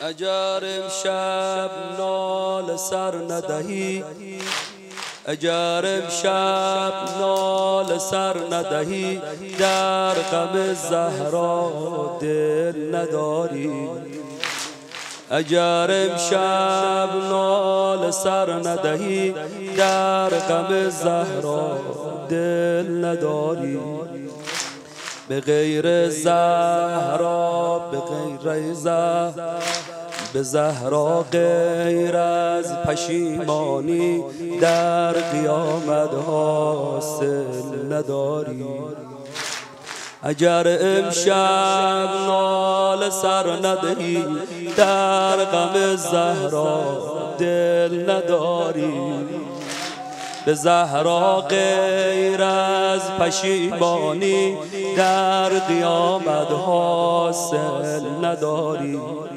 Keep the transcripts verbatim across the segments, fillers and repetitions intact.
اگر امشب نال سر ندهی، اگر امشب نال سر ندهی، در غم زهرا دل نداری. اگر امشب نال سر ندهی، در غم زهرا دل نداری. به غیر زهرا، به غیر زهرا، به زهرا غیر از پشیمانی در قیامت حاصل نداری. اگر امشب نال سر ندهی، در غم زهرا دل نداری. به زهرا غیر از پشیمانی در قیامت حاصل نداری.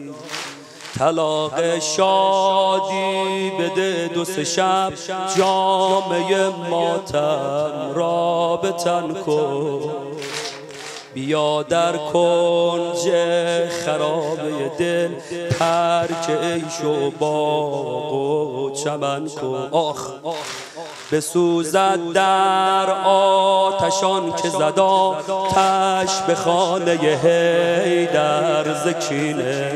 طلاق شادی بده دو سه شب، جامه ماتم را به تن کن. بیا در کنج خرابه دل، ترک عیش و باغ و چمن کن. آخ بسوزد در آتشان که زد آتش به خانه حیدر ز کینه.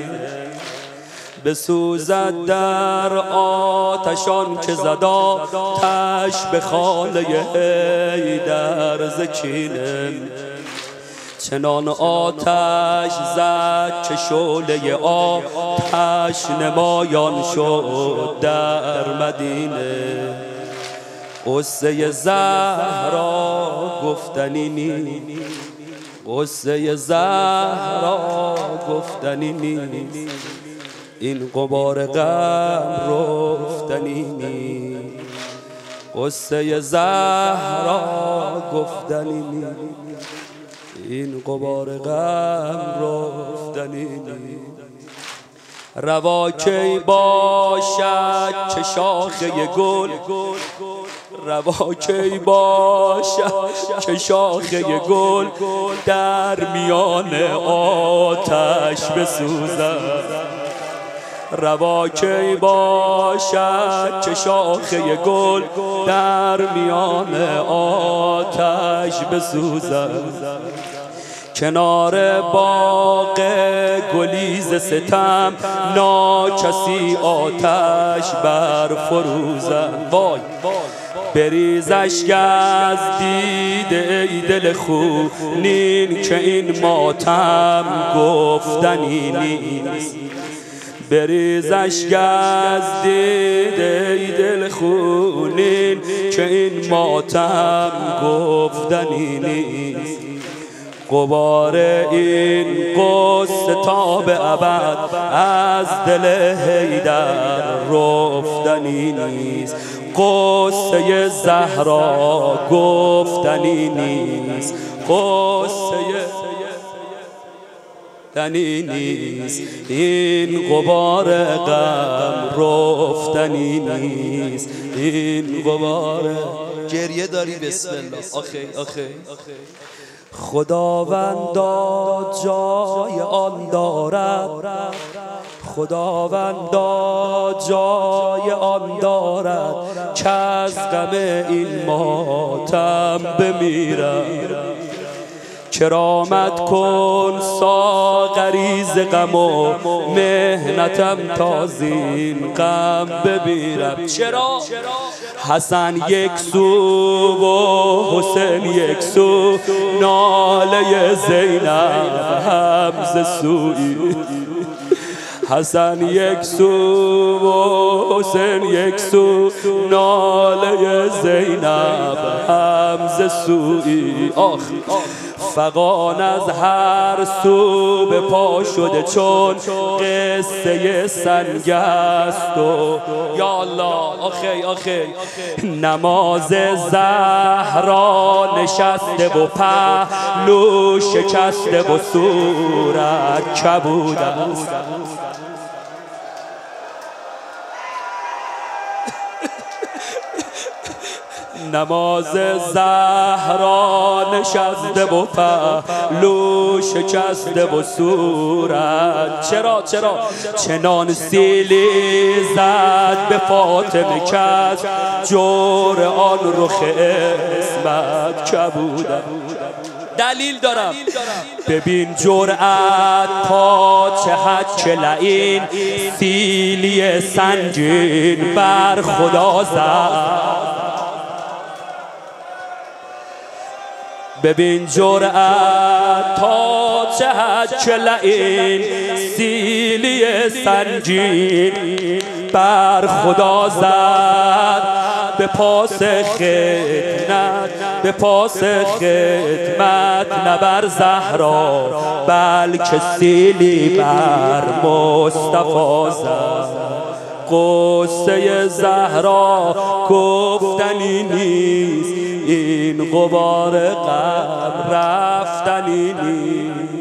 بسوزد در آتشان که زد آتش به خانه حیدر ز کینه. چنان آتش زد که شعله آتش نمایان شد در مدینه. قصه زهرا گفتنی نیست، قصه زهرا گفتنی نیست، این غبار غم رفتنی نیست. قصه زهرا گفتنی نیست، این غبار غم رفتنی نیست. روا کی باشد که شاخه گل، روا کی باشد که شاخه گل در میان آتش بسوزد. روا کی باشد که شاخه گل در میان آتش بسوزد. کنار باغ گلیز ستم ناکسی آتش بر فروزد. وای بریز اشک از دیده ای دل خونین که این ماتم گفتنی نیست. بریز اشک از دیده ای دل خونین که این ماتم گفتنی نیست. غبار این قصه تا به ابد از دل حیدر رفتنی نیست. قصه زهرا گفتنی نیست، قصه گفتنی نیست، این غبار غم رفتنی نیست، این غبار. گریه داری بسم الله. آخی آخی خداوندا جای آن دارد، خداوندا جای آن دارد که از غم این ماتم بمیرد. کرامت کن ساغری ز غم و مهنتم تا زین غم بمیرم. چرا حسن یک سو و حسین یک سو، ناله زینب هم ز سویی. حسن یک سو و حسین یک سو، ناله زینب هم ز سویی. آخ فغان از هر سو به پا شده چون قصه سنگ است. و یا الله آخی آخی نماز زهرا نشسته و پهلو شکسته و صورت کبود است. نماز زهرا نشسته و پهلو شکسته و صورت چرا چرا چنان سیلی زد به فاطمه کس جور آن رخ عصمت کبودم. دلیل دارم ببین جرأت پادشاهت چه لعین سیلی سنگین بر خدا زد. ببین جرأت پادشاهت چه لعین سیلی سنگین بر خدا زد. به پاس خدمت به پاس خدمت نه بر زهرا بلکه سیلی بر مصطفی زد. قصه زهرا گفتنی نیست این غبار غم رفتنی نیست.